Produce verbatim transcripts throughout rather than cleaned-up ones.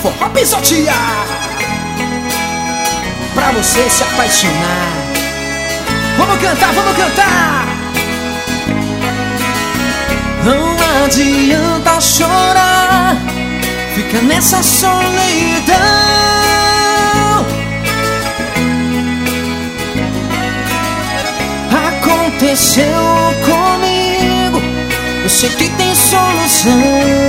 forró pisotear, pra você se apaixonar. Vamos cantar, vamos cantar. Não adianta chorar, fica nessa solidão. Aconteceu comigo, eu sei que tem solução.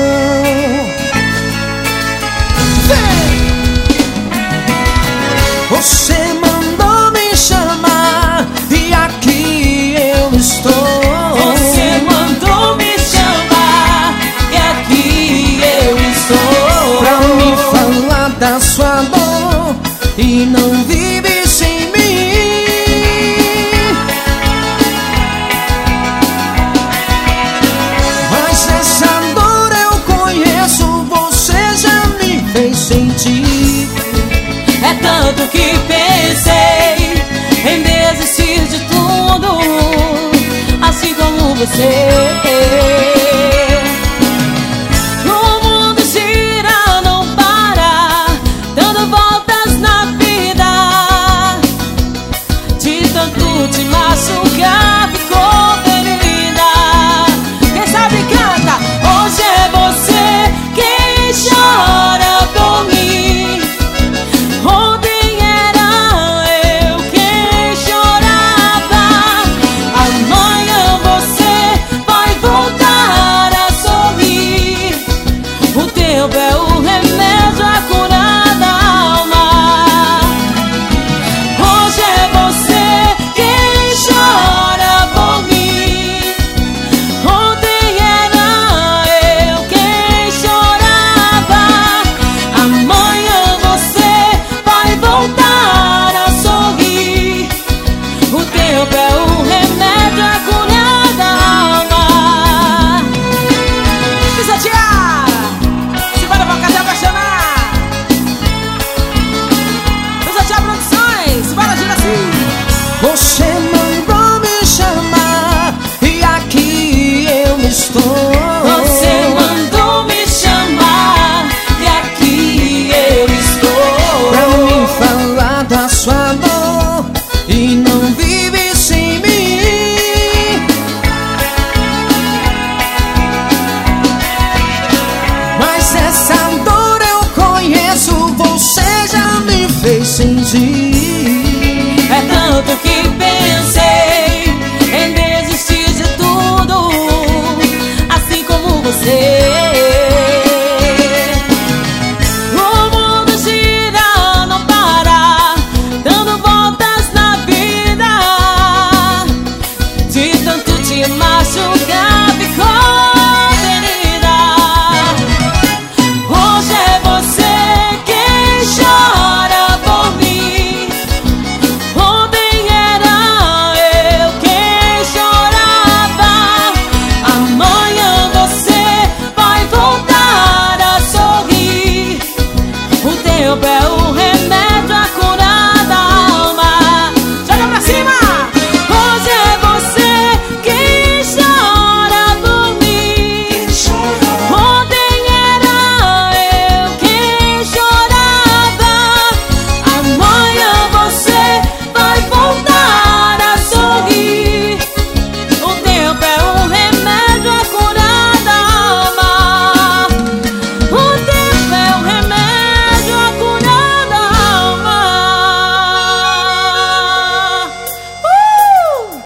Você mandou me chamar e aqui eu estou. Você mandou me chamar e aqui eu estou, pra me falar da sua dor e não vive sem mim. Mas essa dor eu conheço, você já me fez sentir. É tanto que pensei em desistir de tudo, assim como você.